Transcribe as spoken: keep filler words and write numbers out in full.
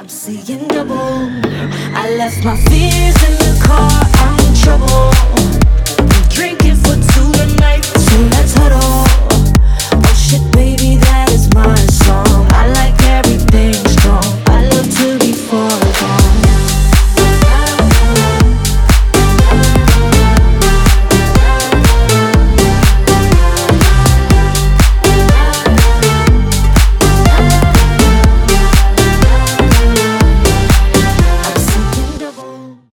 I'm seeing double. I left my fears in the car, I'm in trouble. Been drinking for two tonight.